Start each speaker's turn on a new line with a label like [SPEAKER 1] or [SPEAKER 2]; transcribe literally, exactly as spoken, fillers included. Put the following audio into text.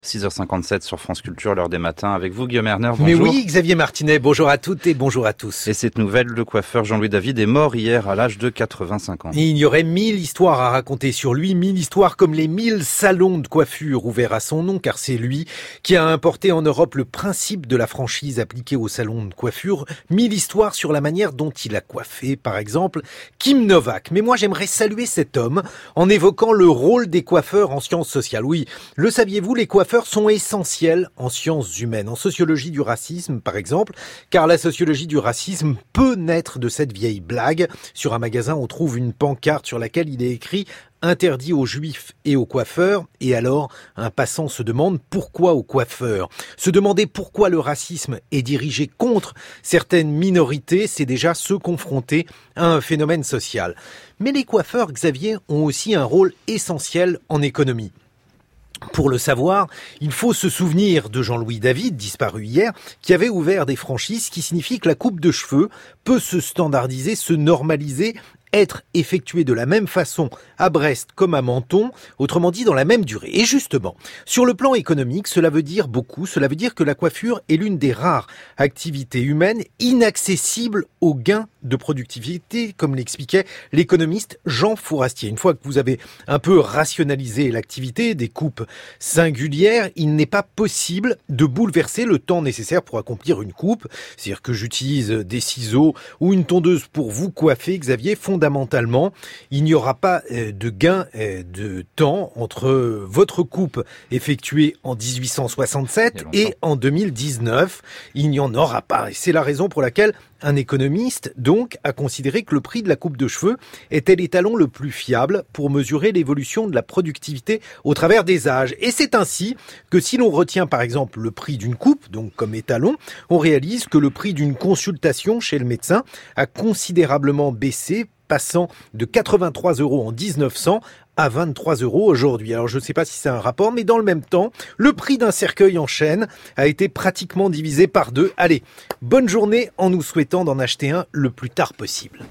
[SPEAKER 1] six heures cinquante-sept sur France Culture, l'heure des matins, avec vous Guillaume Erner, bonjour.
[SPEAKER 2] Mais oui, Xavier Martinet, bonjour à toutes et bonjour à tous.
[SPEAKER 1] Et cette nouvelle, le coiffeur Jean-Louis David est mort hier à l'âge de quatre-vingt-cinq ans.
[SPEAKER 2] Et il y aurait mille histoires à raconter sur lui, mille histoires comme les mille salons de coiffure ouverts à son nom, car c'est lui qui a importé en Europe le principe de la franchise appliquée aux salons de coiffure, mille histoires sur la manière dont il a coiffé, par exemple, Kim Novak. Mais moi j'aimerais saluer cet homme en évoquant le rôle des coiffeurs en sciences sociales. Oui, le saviez-vous, les coiffeurs sont essentiels en sciences humaines, en sociologie du racisme par exemple, car la sociologie du racisme peut naître de cette vieille blague. Sur un magasin, on trouve une pancarte sur laquelle il est écrit « Interdit aux juifs et aux coiffeurs », et alors un passant se demande pourquoi aux coiffeurs. Se demander pourquoi le racisme est dirigé contre certaines minorités, c'est déjà se confronter à un phénomène social. Mais les coiffeurs, Xavier, ont aussi un rôle essentiel en économie. Pour le savoir, il faut se souvenir de Jean-Louis David, disparu hier, qui avait ouvert des franchises, qui signifie que la coupe de cheveux peut se standardiser, se normaliser, être effectuée de la même façon à Brest comme à Menton, autrement dit dans la même durée. Et justement, sur le plan économique, cela veut dire beaucoup, cela veut dire que la coiffure est l'une des rares activités humaines inaccessibles aux gains de productivité, comme l'expliquait l'économiste Jean Fourastier. Une fois que vous avez un peu rationalisé l'activité des coupes singulières, il n'est pas possible de bouleverser le temps nécessaire pour accomplir une coupe. C'est-à-dire que j'utilise des ciseaux ou une tondeuse pour vous coiffer, Xavier, fondamentalement, il n'y aura pas de gain de temps entre votre coupe effectuée en dix-huit cent soixante-sept et en deux mille dix-neuf. Il n'y en aura pas. Et c'est la raison pour laquelle un économiste, donc, a considéré que le prix de la coupe de cheveux était l'étalon le plus fiable pour mesurer l'évolution de la productivité au travers des âges. Et c'est ainsi que si l'on retient par exemple le prix d'une coupe, donc comme étalon, on réalise que le prix d'une consultation chez le médecin a considérablement baissé, passant de quatre-vingt-trois euros en dix-neuf cents à vingt-trois euros aujourd'hui. Alors je ne sais pas si c'est un rapport, mais dans le même temps, le prix d'un cercueil en chêne a été pratiquement divisé par deux. Allez, bonne journée en nous souhaitant d'en acheter un le plus tard possible.